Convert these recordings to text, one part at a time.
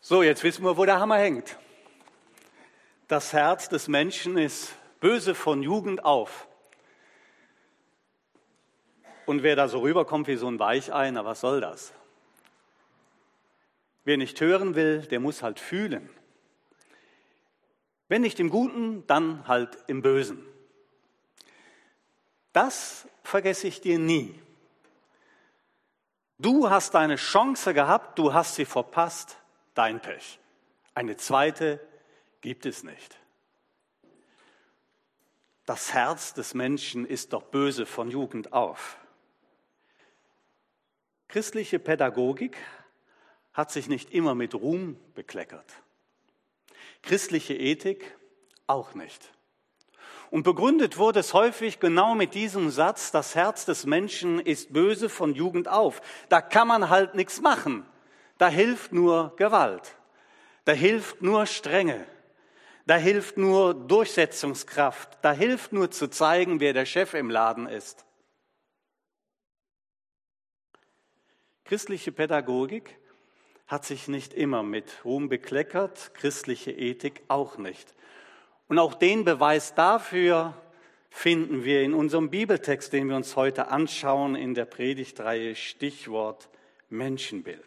So, jetzt wissen wir, wo der Hammer hängt. Das Herz des Menschen ist böse von Jugend auf. Und wer da so rüberkommt wie so ein Weichei, na was soll das? Wer nicht hören will, der muss halt fühlen. Wenn nicht im Guten, dann halt im Bösen. Das vergesse ich dir nie. Du hast deine Chance gehabt, du hast sie verpasst, dein Pech. Eine zweite gibt es nicht. Das Herz des Menschen ist doch böse von Jugend auf. Christliche Pädagogik hat sich nicht immer mit Ruhm bekleckert. Christliche Ethik auch nicht. Und begründet wurde es häufig genau mit diesem Satz: Das Herz des Menschen ist böse von Jugend auf. Da kann man halt nichts machen. Da hilft nur Gewalt. Da hilft nur Strenge. Da hilft nur Durchsetzungskraft. Da hilft nur zu zeigen, wer der Chef im Laden ist. Christliche Pädagogik hat sich nicht immer mit Ruhm bekleckert, christliche Ethik auch nicht. Und auch den Beweis dafür finden wir in unserem Bibeltext, den wir uns heute anschauen, in der Predigtreihe Stichwort Menschenbild.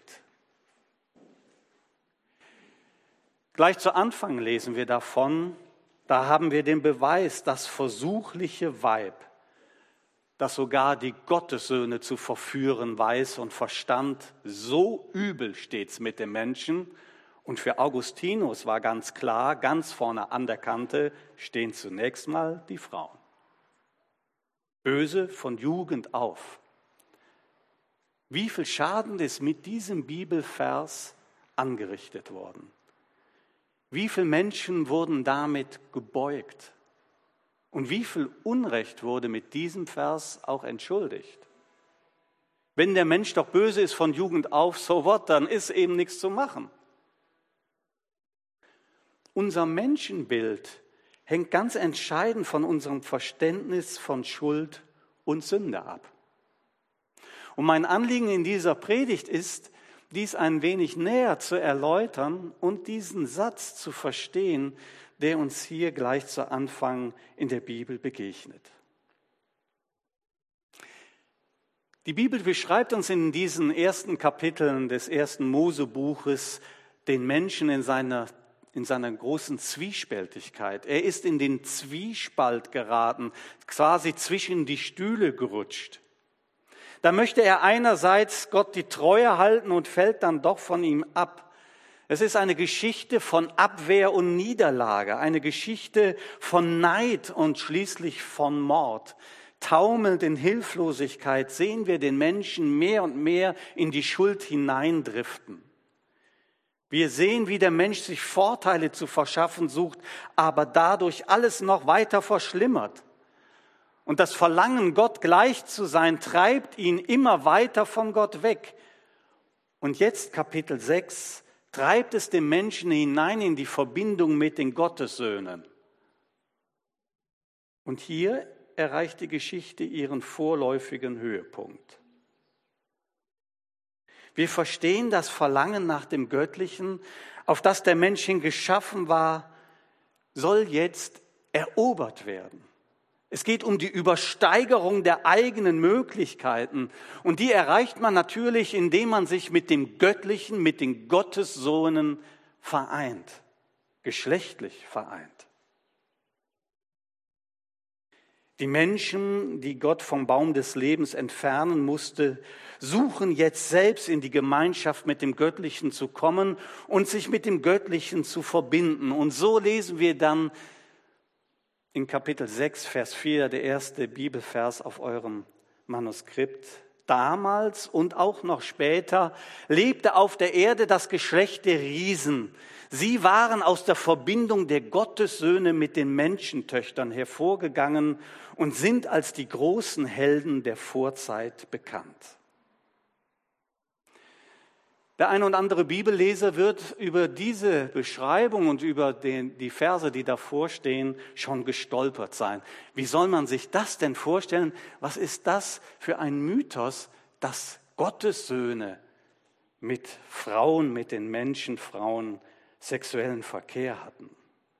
Gleich zu Anfang lesen wir davon, da haben wir den Beweis, das versuchliche Weib, das sogar die Gottessöhne zu verführen weiß und verstand, so übel steht's mit dem Menschen. Und für Augustinus war ganz klar, ganz vorne an der Kante stehen zunächst mal die Frauen. Böse von Jugend auf. Wie viel Schaden ist mit diesem Bibelvers angerichtet worden? Wie viele Menschen wurden damit gebeugt? Und wie viel Unrecht wurde mit diesem Vers auch entschuldigt? Wenn der Mensch doch böse ist von Jugend auf, so what, dann ist eben nichts zu machen. Unser Menschenbild hängt ganz entscheidend von unserem Verständnis von Schuld und Sünde ab. Und mein Anliegen in dieser Predigt ist, dies ein wenig näher zu erläutern und diesen Satz zu verstehen, der uns hier gleich zu Anfang in der Bibel begegnet. Die Bibel beschreibt uns in diesen ersten Kapiteln des ersten Mosebuches den Menschen in seiner großen Zwiespältigkeit. Er ist in den Zwiespalt geraten, quasi zwischen die Stühle gerutscht. Da möchte er einerseits Gott die Treue halten und fällt dann doch von ihm ab. Es ist eine Geschichte von Abwehr und Niederlage, eine Geschichte von Neid und schließlich von Mord. Taumelnd in Hilflosigkeit sehen wir den Menschen mehr und mehr in die Schuld hineindriften. Wir sehen, wie der Mensch sich Vorteile zu verschaffen sucht, aber dadurch alles noch weiter verschlimmert. Und das Verlangen, Gott gleich zu sein, treibt ihn immer weiter von Gott weg. Und jetzt Kapitel 6 treibt es den Menschen hinein in die Verbindung mit den Gottessöhnen. Und hier erreicht die Geschichte ihren vorläufigen Höhepunkt. Wir verstehen das Verlangen nach dem Göttlichen, auf das der Mensch hin geschaffen war, soll jetzt erobert werden. Es geht um die Übersteigerung der eigenen Möglichkeiten. Und die erreicht man natürlich, indem man sich mit dem Göttlichen, mit den Gottessöhnen vereint, geschlechtlich vereint. Die Menschen, die Gott vom Baum des Lebens entfernen musste, suchen jetzt selbst in die Gemeinschaft mit dem Göttlichen zu kommen und sich mit dem Göttlichen zu verbinden. Und so lesen wir dann in Kapitel 6, Vers 4, der erste Bibelvers auf eurem Manuskript. Damals und auch noch später lebte auf der Erde das Geschlecht der Riesen. Sie waren aus der Verbindung der Gottessöhne mit den Menschentöchtern hervorgegangen und sind als die großen Helden der Vorzeit bekannt. Der ein oder andere Bibelleser wird über diese Beschreibung und über die Verse, die davor stehen, schon gestolpert sein. Wie soll man sich das denn vorstellen? Was ist das für ein Mythos, dass Gottes Söhne mit Frauen, mit den Menschenfrauen sexuellen Verkehr hatten.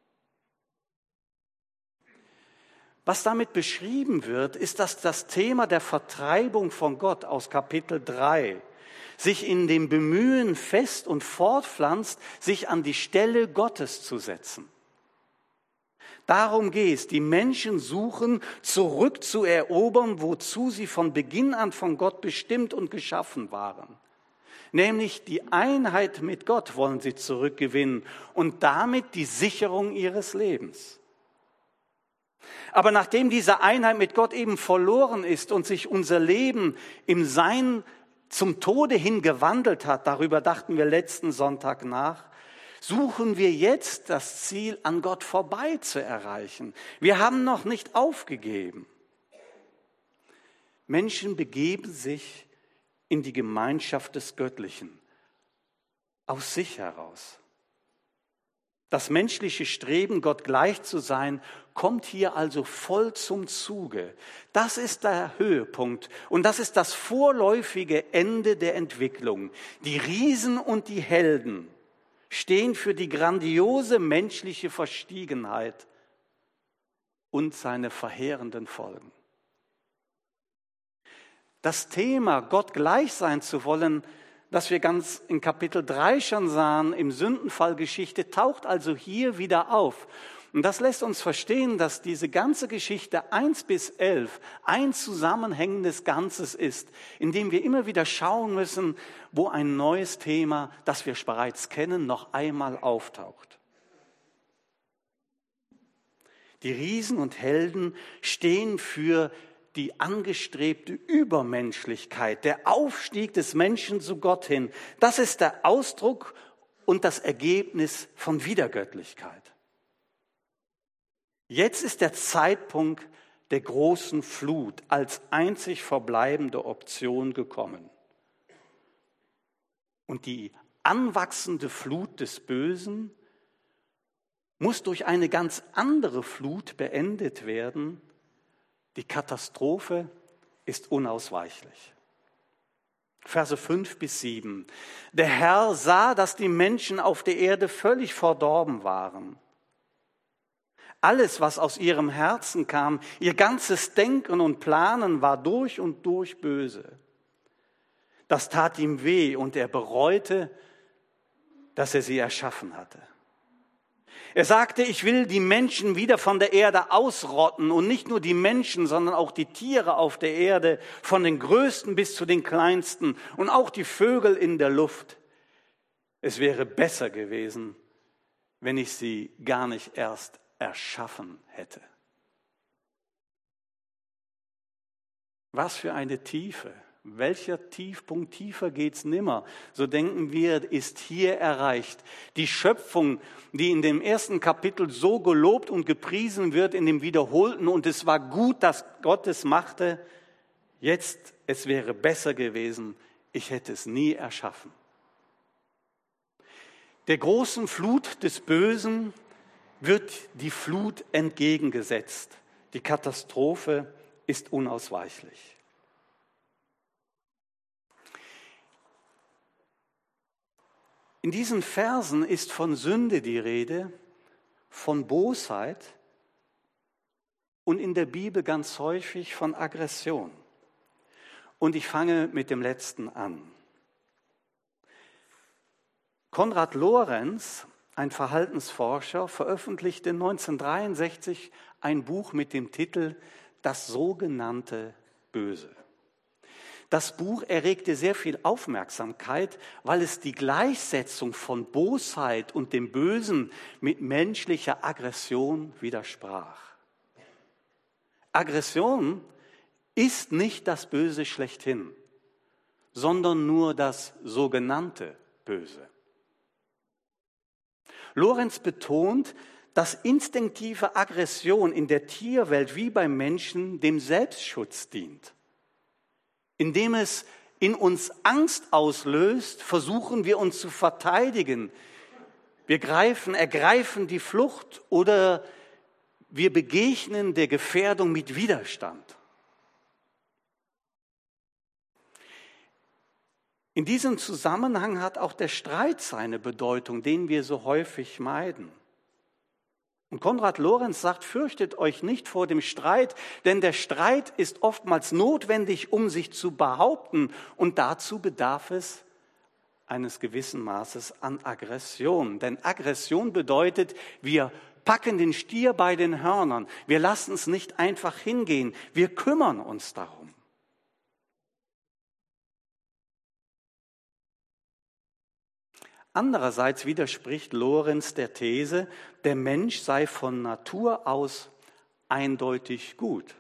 Was damit beschrieben wird, ist, dass das Thema der Vertreibung von Gott aus Kapitel 3 sich in dem Bemühen fest und fortpflanzt, sich an die Stelle Gottes zu setzen. Darum geht es, die Menschen suchen, zurückzuerobern, wozu sie von Beginn an von Gott bestimmt und geschaffen waren. Nämlich die Einheit mit Gott wollen sie zurückgewinnen und damit die Sicherung ihres Lebens. Aber nachdem diese Einheit mit Gott eben verloren ist und sich unser Leben im Sein zum Tode hin gewandelt hat, darüber dachten wir letzten Sonntag nach, suchen wir jetzt das Ziel, an Gott vorbei zu erreichen. Wir haben noch nicht aufgegeben. Menschen begeben sich in die Gemeinschaft des Göttlichen, aus sich heraus. Das menschliche Streben, Gott gleich zu sein, kommt hier also voll zum Zuge. Das ist der Höhepunkt und das ist das vorläufige Ende der Entwicklung. Die Riesen und die Helden stehen für die grandiose menschliche Verstiegenheit und seine verheerenden Folgen. Das Thema, Gott gleich sein zu wollen, das wir ganz in Kapitel 3 schon sahen, im Sündenfallgeschichte, taucht also hier wieder auf. Und das lässt uns verstehen, dass diese ganze Geschichte 1 bis 11 ein zusammenhängendes Ganzes ist, in dem wir immer wieder schauen müssen, wo ein neues Thema, das wir bereits kennen, noch einmal auftaucht. Die Riesen und Helden stehen für die angestrebte Übermenschlichkeit, der Aufstieg des Menschen zu Gott hin. Das ist der Ausdruck und das Ergebnis von Wiedergöttlichkeit. Jetzt ist der Zeitpunkt der großen Flut als einzig verbleibende Option gekommen. Und die anwachsende Flut des Bösen muss durch eine ganz andere Flut beendet werden. Die Katastrophe ist unausweichlich. Verse 5 bis 7. Der Herr sah, dass die Menschen auf der Erde völlig verdorben waren. Alles, was aus ihrem Herzen kam, ihr ganzes Denken und Planen war durch und durch böse. Das tat ihm weh und er bereute, dass er sie erschaffen hatte. Er sagte, ich will die Menschen wieder von der Erde ausrotten und nicht nur die Menschen, sondern auch die Tiere auf der Erde, von den Größten bis zu den Kleinsten und auch die Vögel in der Luft. Es wäre besser gewesen, wenn ich sie gar nicht erst erschaffen hätte. Was für eine Tiefe. Welcher Tiefpunkt, tiefer geht's nimmer. So denken wir, ist hier erreicht. Die Schöpfung, die in dem ersten Kapitel so gelobt und gepriesen wird, in dem Wiederholten, und es war gut, dass Gott es machte, jetzt, es wäre besser gewesen, ich hätte es nie erschaffen. Der großen Flut des Bösen wird die Flut entgegengesetzt. Die Katastrophe ist unausweichlich. In diesen Versen ist von Sünde die Rede, von Bosheit und in der Bibel ganz häufig von Aggression. Und ich fange mit dem letzten an. Konrad Lorenz, ein Verhaltensforscher, veröffentlichte 1963 ein Buch mit dem Titel Das sogenannte Böse. Das Buch erregte sehr viel Aufmerksamkeit, weil es die Gleichsetzung von Bosheit und dem Bösen mit menschlicher Aggression widersprach. Aggression ist nicht das Böse schlechthin, sondern nur das sogenannte Böse. Lorenz betont, dass instinktive Aggression in der Tierwelt wie beim Menschen dem Selbstschutz dient. Indem es in uns Angst auslöst, versuchen wir uns zu verteidigen. Wir ergreifen die Flucht oder wir begegnen der Gefährdung mit Widerstand. In diesem Zusammenhang hat auch der Streit seine Bedeutung, den wir so häufig meiden. Und Konrad Lorenz sagt, fürchtet euch nicht vor dem Streit, denn der Streit ist oftmals notwendig, um sich zu behaupten. Und dazu bedarf es eines gewissen Maßes an Aggression. Denn Aggression bedeutet, wir packen den Stier bei den Hörnern. Wir lassen es nicht einfach hingehen. Wir kümmern uns darum. Andererseits widerspricht Lorenz der These, der Mensch sei von Natur aus eindeutig gut.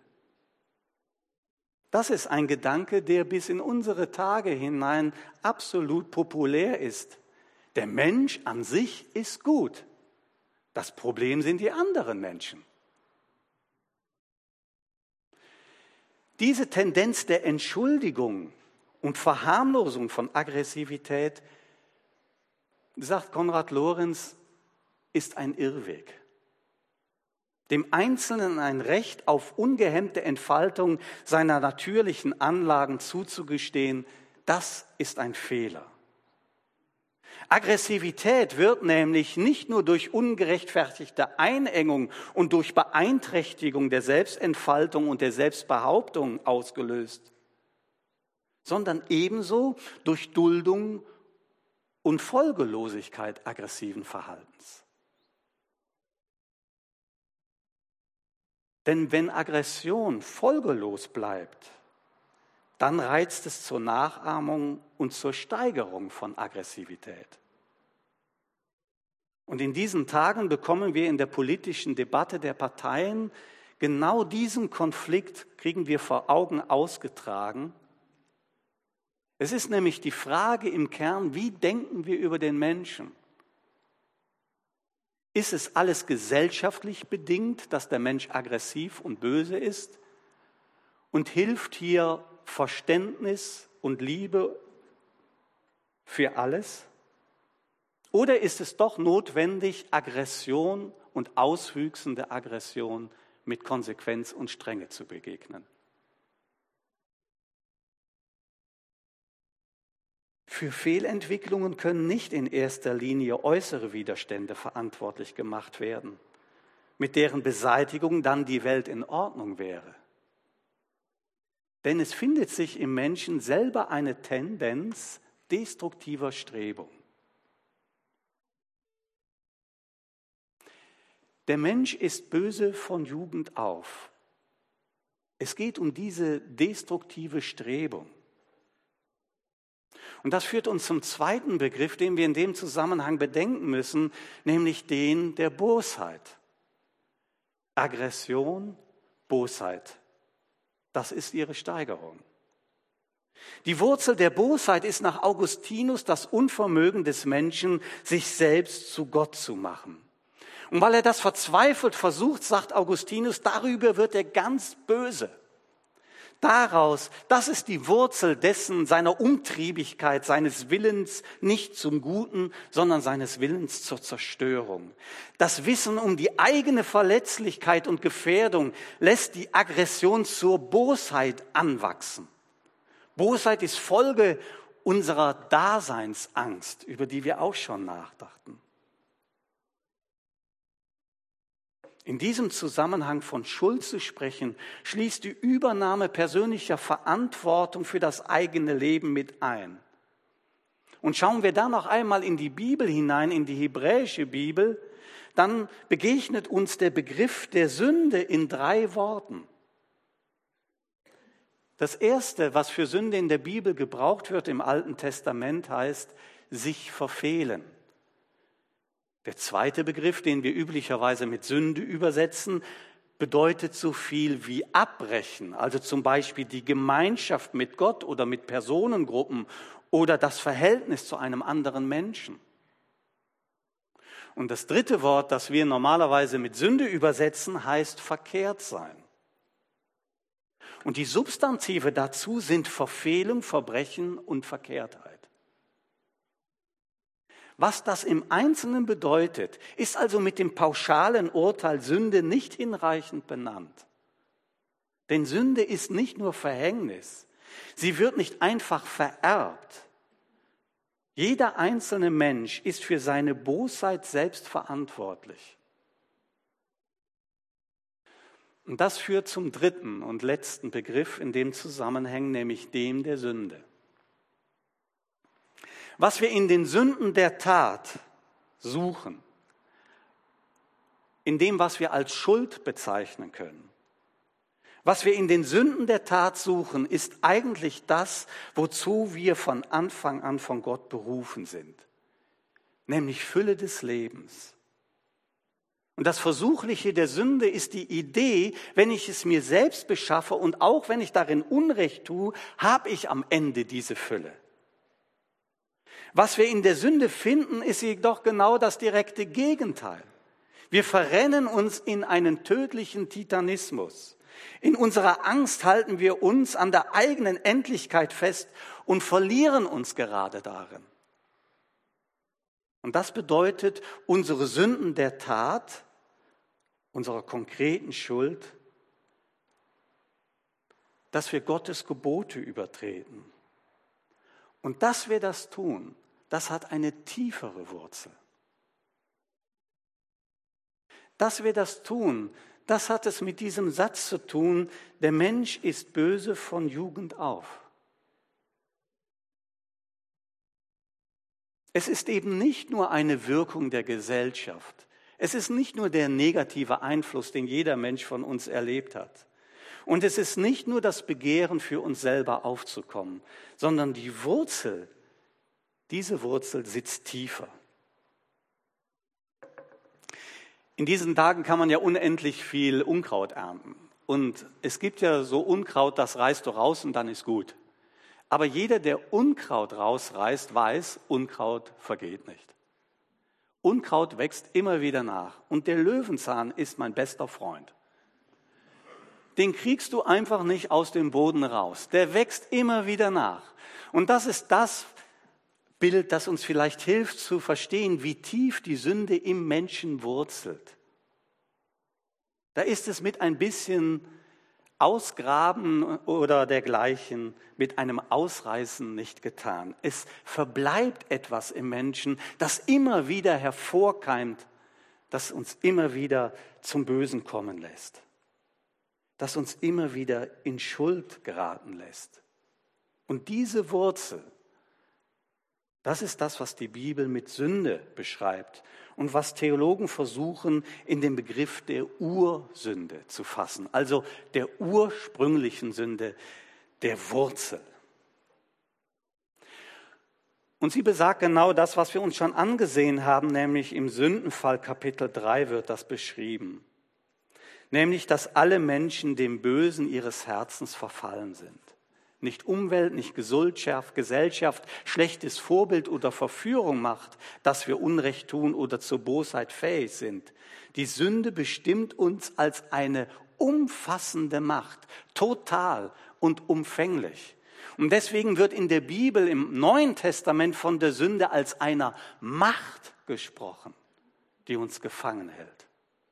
Das ist ein Gedanke, der bis in unsere Tage hinein absolut populär ist. Der Mensch an sich ist gut. Das Problem sind die anderen Menschen. Diese Tendenz der Entschuldigung und Verharmlosung von Aggressivität, sagt Konrad Lorenz, ist ein Irrweg. Dem Einzelnen ein Recht auf ungehemmte Entfaltung seiner natürlichen Anlagen zuzugestehen, das ist ein Fehler. Aggressivität wird nämlich nicht nur durch ungerechtfertigte Einengung und durch Beeinträchtigung der Selbstentfaltung und der Selbstbehauptung ausgelöst, sondern ebenso durch Duldung und Folgelosigkeit aggressiven Verhaltens. Denn wenn Aggression folgelos bleibt, dann reizt es zur Nachahmung und zur Steigerung von Aggressivität. Und in diesen Tagen bekommen wir in der politischen Debatte der Parteien genau diesen Konflikt, kriegen wir vor Augen ausgetragen. Es ist nämlich die Frage im Kern, wie denken wir über den Menschen? Ist es alles gesellschaftlich bedingt, dass der Mensch aggressiv und böse ist? Und hilft hier Verständnis und Liebe für alles? Oder ist es doch notwendig, Aggression und Auswüchsen der Aggression mit Konsequenz und Strenge zu begegnen? Für Fehlentwicklungen können nicht in erster Linie äußere Widerstände verantwortlich gemacht werden, mit deren Beseitigung dann die Welt in Ordnung wäre. Denn es findet sich im Menschen selber eine Tendenz destruktiver Strebung. Der Mensch ist böse von Jugend auf. Es geht um diese destruktive Strebung. Und das führt uns zum zweiten Begriff, den wir in dem Zusammenhang bedenken müssen, nämlich den der Bosheit. Aggression, Bosheit, das ist ihre Steigerung. Die Wurzel der Bosheit ist nach Augustinus das Unvermögen des Menschen, sich selbst zu Gott zu machen. Und weil er das verzweifelt versucht, sagt Augustinus, darüber wird er ganz böse. Daraus, das ist die Wurzel dessen, seiner Umtriebigkeit, seines Willens nicht zum Guten, sondern seines Willens zur Zerstörung. Das Wissen um die eigene Verletzlichkeit und Gefährdung lässt die Aggression zur Bosheit anwachsen. Bosheit ist Folge unserer Daseinsangst, über die wir auch schon nachdachten. In diesem Zusammenhang von Schuld zu sprechen, schließt die Übernahme persönlicher Verantwortung für das eigene Leben mit ein. Und schauen wir da noch einmal in die Bibel hinein, in die hebräische Bibel, dann begegnet uns der Begriff der Sünde in 3 Worten. Das erste, was für Sünde in der Bibel gebraucht wird im Alten Testament, heißt sich verfehlen. Der zweite Begriff, den wir üblicherweise mit Sünde übersetzen, bedeutet so viel wie abbrechen, also zum Beispiel die Gemeinschaft mit Gott oder mit Personengruppen oder das Verhältnis zu einem anderen Menschen. Und das dritte Wort, das wir normalerweise mit Sünde übersetzen, heißt verkehrt sein. Und die Substantive dazu sind Verfehlung, Verbrechen und Verkehrtheit. Was das im Einzelnen bedeutet, ist also mit dem pauschalen Urteil Sünde nicht hinreichend benannt. Denn Sünde ist nicht nur Verhängnis, sie wird nicht einfach vererbt, Jeder einzelne Mensch ist für seine Bosheit selbst verantwortlich. Und das führt zum dritten und letzten Begriff in dem Zusammenhang, nämlich dem der Sünde. Was wir in den Sünden der Tat suchen, in dem, was wir als Schuld bezeichnen können, was wir in den Sünden der Tat suchen, ist eigentlich das, wozu wir von Anfang an von Gott berufen sind, nämlich Fülle des Lebens. Und das Versuchliche der Sünde ist die Idee, wenn ich es mir selbst beschaffe und auch wenn ich darin Unrecht tue, habe ich am Ende diese Fülle. Was wir in der Sünde finden, ist jedoch genau das direkte Gegenteil. Wir verrennen uns in einen tödlichen Titanismus. In unserer Angst halten wir uns an der eigenen Endlichkeit fest und verlieren uns gerade darin. Und das bedeutet, unsere Sünden der Tat, unserer konkreten Schuld, dass wir Gottes Gebote übertreten. Und dass wir das tun, das hat eine tiefere Wurzel. Dass wir das tun, das hat es mit diesem Satz zu tun, der Mensch ist böse von Jugend auf. Es ist eben nicht nur eine Wirkung der Gesellschaft. Es ist nicht nur der negative Einfluss, den jeder Mensch von uns erlebt hat. Und es ist nicht nur das Begehren, für uns selber aufzukommen, sondern die Wurzel, diese Wurzel sitzt tiefer. In diesen Tagen kann man ja unendlich viel Unkraut ernten. Und es gibt ja so Unkraut, das reißt du raus und dann ist gut. Aber jeder, der Unkraut rausreißt, weiß, Unkraut vergeht nicht. Unkraut wächst immer wieder nach. Und der Löwenzahn ist mein bester Freund. Den kriegst du einfach nicht aus dem Boden raus. Der wächst immer wieder nach. Und das ist das Bild, das uns vielleicht hilft zu verstehen, wie tief die Sünde im Menschen wurzelt. Da ist es mit ein bisschen Ausgraben oder dergleichen, mit einem Ausreißen nicht getan. Es verbleibt etwas im Menschen, das immer wieder hervorkeimt, das uns immer wieder zum Bösen kommen lässt, das uns immer wieder in Schuld geraten lässt. Und diese Wurzel, das ist das, was die Bibel mit Sünde beschreibt und was Theologen versuchen, in den Begriff der Ursünde zu fassen, also der ursprünglichen Sünde, der Wurzel. Und sie besagt genau das, was wir uns schon angesehen haben, nämlich im Sündenfall Kapitel 3 wird das beschrieben. Nämlich, dass alle Menschen dem Bösen ihres Herzens verfallen sind. Nicht Umwelt, nicht Gesellschaft, schlechtes Vorbild oder Verführung macht, dass wir Unrecht tun oder zur Bosheit fähig sind. Die Sünde bestimmt uns als eine umfassende Macht, total und umfänglich. Und deswegen wird in der Bibel im Neuen Testament von der Sünde als einer Macht gesprochen, die uns gefangen hält.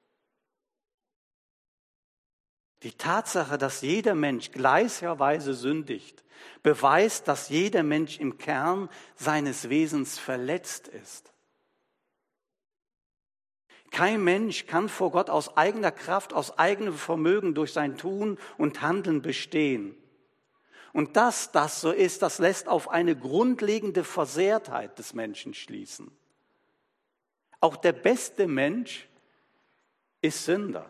Die Tatsache, dass jeder Mensch gleicherweise sündigt, beweist, dass jeder Mensch im Kern seines Wesens verletzt ist. Kein Mensch kann vor Gott aus eigener Kraft, aus eigenem Vermögen durch sein Tun und Handeln bestehen. Und dass das so ist, das lässt auf eine grundlegende Versehrtheit des Menschen schließen. Auch der beste Mensch ist Sünder.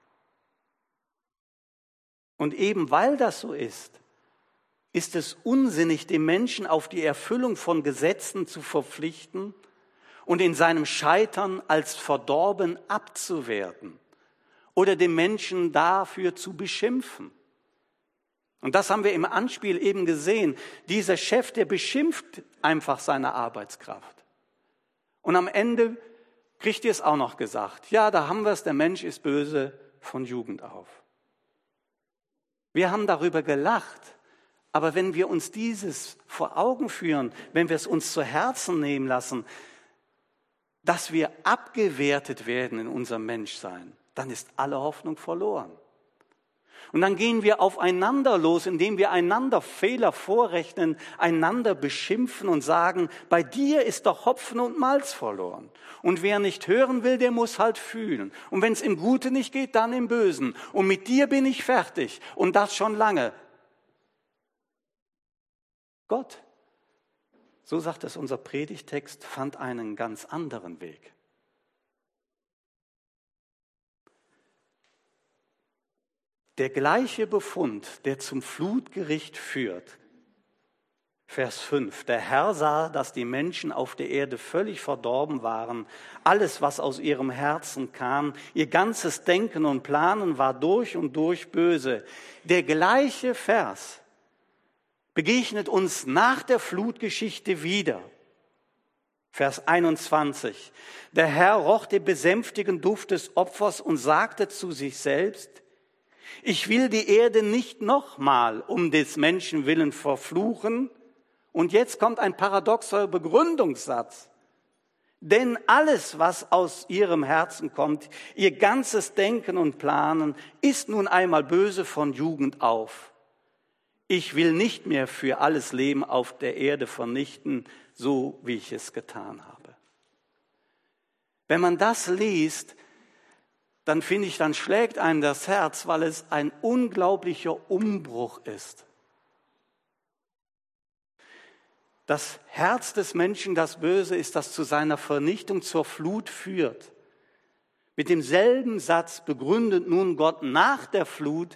Und eben weil das so ist es unsinnig, den Menschen auf die Erfüllung von Gesetzen zu verpflichten und in seinem Scheitern als verdorben abzuwerten oder den Menschen dafür zu beschimpfen. Und das haben wir im Anspiel eben gesehen. Dieser Chef, der beschimpft einfach seine Arbeitskraft. Und am Ende kriegt ihr es auch noch gesagt. Ja, da haben wir es, der Mensch ist böse von Jugend auf. Wir haben darüber gelacht, aber wenn wir uns dieses vor Augen führen, wenn wir es uns zu Herzen nehmen lassen, dass wir abgewertet werden in unserem Menschsein, dann ist alle Hoffnung verloren. Und dann gehen wir aufeinander los, indem wir einander Fehler vorrechnen, einander beschimpfen und sagen, bei dir ist doch Hopfen und Malz verloren. Und wer nicht hören will, der muss halt fühlen. Und wenn es im Guten nicht geht, dann im Bösen. Und mit dir bin ich fertig. Und das schon lange. Gott, so sagt es unser Predigtext, fand einen ganz anderen Weg. Der gleiche Befund, der zum Flutgericht führt. Vers 5. Der Herr sah, dass die Menschen auf der Erde völlig verdorben waren. Alles, was aus ihrem Herzen kam, ihr ganzes Denken und Planen war durch und durch böse. Der gleiche Vers begegnet uns nach der Flutgeschichte wieder. Vers 21. Der Herr roch den besänftigenden Duft des Opfers und sagte zu sich selbst, ich will die Erde nicht nochmal um des Menschen willen verfluchen. Und jetzt kommt ein paradoxer Begründungssatz. Denn alles, was aus ihrem Herzen kommt, ihr ganzes Denken und Planen, ist nun einmal böse von Jugend auf. Ich will nicht mehr für alles Leben auf der Erde vernichten, so wie ich es getan habe. Wenn man das liest, dann finde ich, dann schlägt einem das Herz, weil es ein unglaublicher Umbruch ist. Das Herz des Menschen, das Böse ist, das zu seiner Vernichtung zur Flut führt. Mit demselben Satz begründet nun Gott nach der Flut,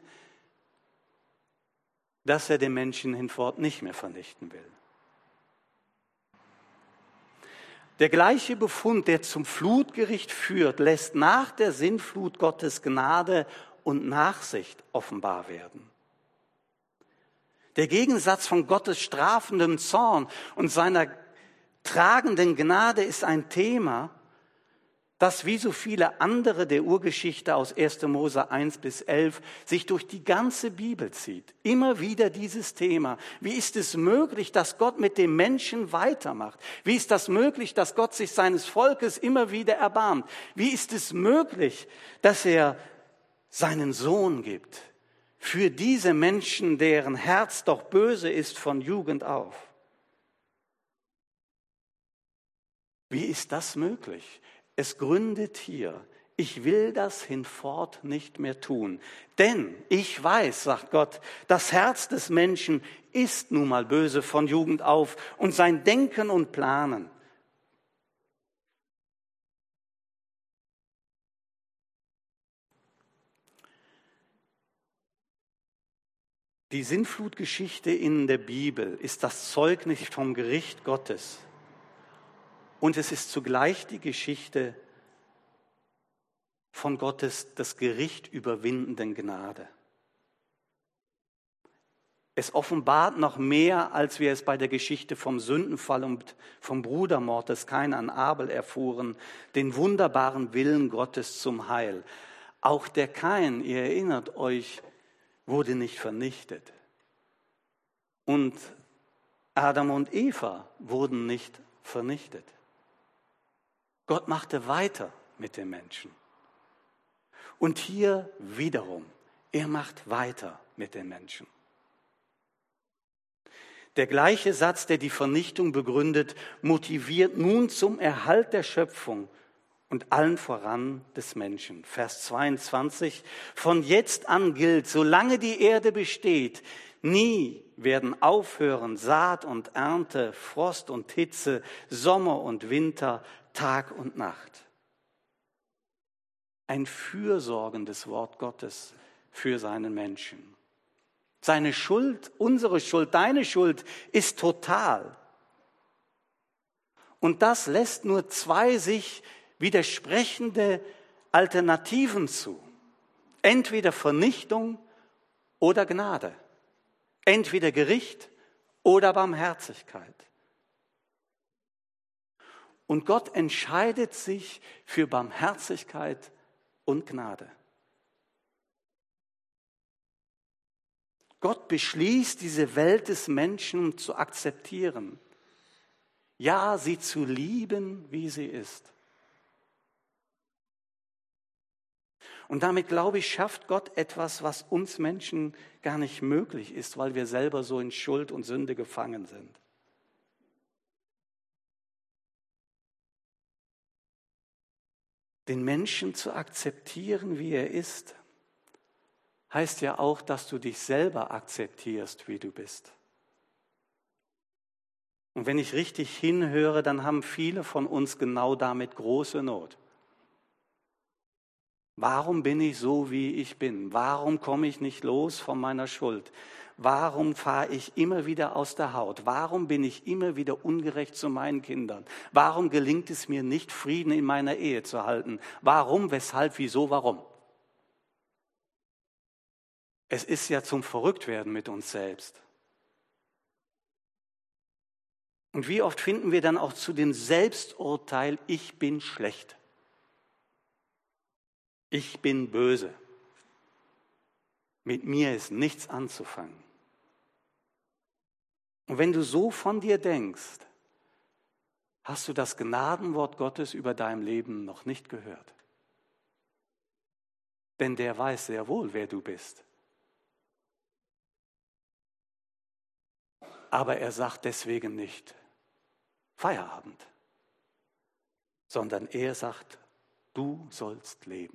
dass er den Menschen hinfort nicht mehr vernichten will. Der gleiche Befund, der zum Flutgericht führt, lässt nach der Sintflut Gottes Gnade und Nachsicht offenbar werden. Der Gegensatz von Gottes strafendem Zorn und seiner tragenden Gnade ist ein Thema, das wie so viele andere der Urgeschichte aus 1. Mose 1 bis 11 sich durch die ganze Bibel zieht. Immer wieder dieses Thema. Wie ist es möglich, dass Gott mit dem Menschen weitermacht? Wie ist das möglich, dass Gott sich seines Volkes immer wieder erbarmt? Wie ist es möglich, dass er seinen Sohn gibt für diese Menschen, deren Herz doch böse ist von Jugend auf? Wie ist das möglich? Es gründet hier, ich will das hinfort nicht mehr tun. Denn ich weiß, sagt Gott, das Herz des Menschen ist nun mal böse von Jugend auf und sein Denken und Planen. Die Sintflutgeschichte in der Bibel ist das Zeugnis vom Gericht Gottes. Und es ist zugleich die Geschichte von Gottes das Gericht überwindenden Gnade. Es offenbart noch mehr, als wir es bei der Geschichte vom Sündenfall und vom Brudermord des Kain an Abel erfuhren, den wunderbaren Willen Gottes zum Heil. Auch der Kain, ihr erinnert euch, wurde nicht vernichtet. Und Adam und Eva wurden nicht vernichtet. Gott machte weiter mit den Menschen. Und hier wiederum, er macht weiter mit den Menschen. Der gleiche Satz, der die Vernichtung begründet, motiviert nun zum Erhalt der Schöpfung und allen voran des Menschen. Vers 22, von jetzt an gilt, solange die Erde besteht, nie werden aufhören Saat und Ernte, Frost und Hitze, Sommer und Winter, Tag und Nacht. Ein fürsorgendes Wort Gottes für seinen Menschen. Seine Schuld, unsere Schuld, deine Schuld ist total. Und das lässt nur zwei sich widersprechende Alternativen zu. Entweder Vernichtung oder Gnade. Entweder Gericht oder Barmherzigkeit. Und Gott entscheidet sich für Barmherzigkeit und Gnade. Gott beschließt, diese Welt des Menschen zu akzeptieren. Ja, sie zu lieben, wie sie ist. Und damit, glaube ich, schafft Gott etwas, was uns Menschen gar nicht möglich ist, weil wir selber so in Schuld und Sünde gefangen sind. Den Menschen zu akzeptieren, wie er ist, heißt ja auch, dass du dich selber akzeptierst, wie du bist. Und wenn ich richtig hinhöre, dann haben viele von uns genau damit große Not. Warum bin ich so, wie ich bin? Warum komme ich nicht los von meiner Schuld? Warum fahre ich immer wieder aus der Haut? Warum bin ich immer wieder ungerecht zu meinen Kindern? Warum gelingt es mir nicht, Frieden in meiner Ehe zu halten? Warum, weshalb, wieso, warum? Es ist ja zum Verrücktwerden mit uns selbst. Und wie oft finden wir dann auch zu dem Selbsturteil, ich bin schlecht. Ich bin böse. Mit mir ist nichts anzufangen. Und wenn du so von dir denkst, hast du das Gnadenwort Gottes über deinem Leben noch nicht gehört. Denn der weiß sehr wohl, wer du bist. Aber er sagt deswegen nicht Feierabend, sondern er sagt, du sollst leben.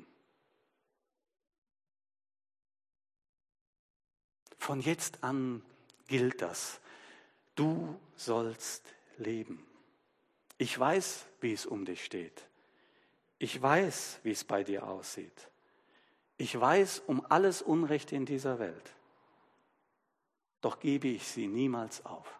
Von jetzt an gilt das. Du sollst leben. Ich weiß, wie es um dich steht. Ich weiß, wie es bei dir aussieht. Ich weiß um alles Unrecht in dieser Welt. Doch gebe ich sie niemals auf.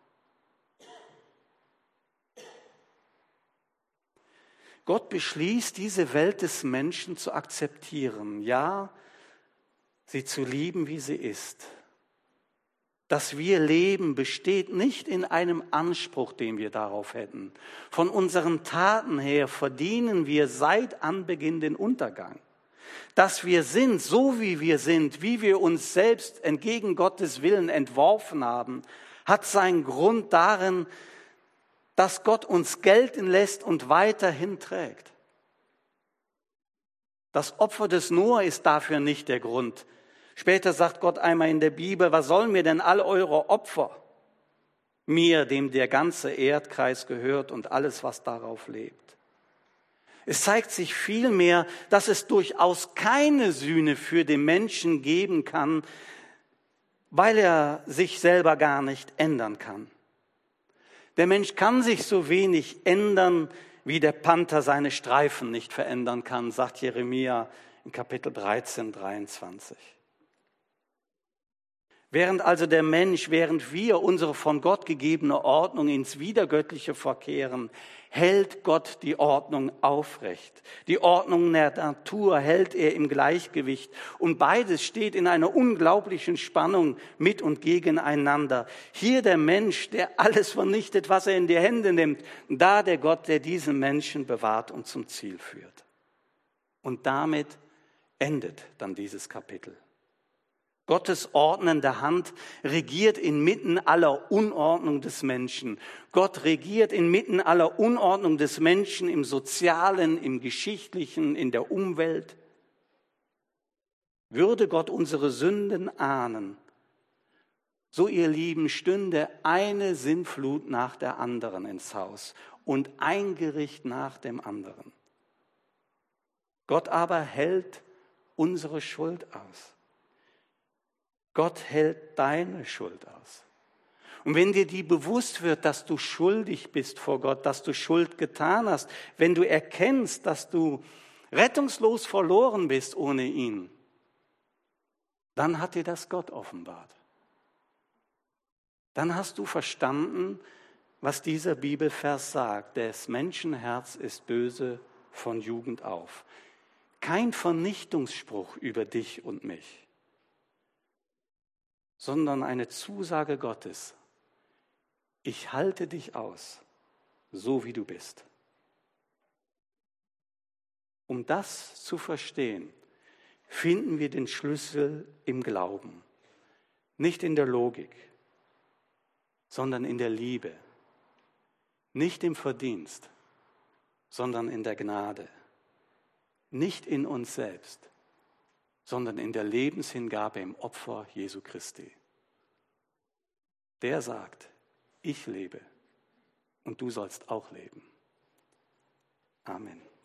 Gott beschließt, diese Welt des Menschen zu akzeptieren, ja, sie zu lieben, wie sie ist. Dass wir leben, besteht nicht in einem Anspruch, den wir darauf hätten. Von unseren Taten her verdienen wir seit Anbeginn den Untergang. Dass wir sind, so wie wir uns selbst entgegen Gottes Willen entworfen haben, hat seinen Grund darin, dass Gott uns gelten lässt und weiterhin trägt. Das Opfer des Noah ist dafür nicht der Grund. Später sagt Gott einmal in der Bibel, was sollen mir denn all eure Opfer? Mir, dem der ganze Erdkreis gehört und alles, was darauf lebt. Es zeigt sich vielmehr, dass es durchaus keine Sühne für den Menschen geben kann, weil er sich selber gar nicht ändern kann. Der Mensch kann sich so wenig ändern, wie der Panther seine Streifen nicht verändern kann, sagt Jeremia in Kapitel 13, 23. Während wir unsere von Gott gegebene Ordnung ins Widergöttliche verkehren, hält Gott die Ordnung aufrecht. Die Ordnung der Natur hält er im Gleichgewicht. Und beides steht in einer unglaublichen Spannung mit und gegeneinander. Hier der Mensch, der alles vernichtet, was er in die Hände nimmt. Da der Gott, der diesen Menschen bewahrt und zum Ziel führt. Und damit endet dann dieses Kapitel. Gottes ordnende Hand regiert inmitten aller Unordnung des Menschen. Gott regiert inmitten aller Unordnung des Menschen im Sozialen, im Geschichtlichen, in der Umwelt. Würde Gott unsere Sünden ahnen, so ihr Lieben, stünde eine Sintflut nach der anderen ins Haus und ein Gericht nach dem anderen. Gott aber hält unsere Schuld aus. Gott hält deine Schuld aus. Und wenn dir die bewusst wird, dass du schuldig bist vor Gott, dass du Schuld getan hast, wenn du erkennst, dass du rettungslos verloren bist ohne ihn, dann hat dir das Gott offenbart. Dann hast du verstanden, was dieser Bibelvers sagt. Das Menschenherz ist böse von Jugend auf. Kein Vernichtungsspruch über dich und mich, sondern eine Zusage Gottes. Ich halte dich aus, so wie du bist. Um das zu verstehen, finden wir den Schlüssel im Glauben. Nicht in der Logik, sondern in der Liebe. Nicht im Verdienst, sondern in der Gnade. Nicht in uns selbst, sondern in der Lebenshingabe im Opfer Jesu Christi. Der sagt, ich lebe und du sollst auch leben. Amen.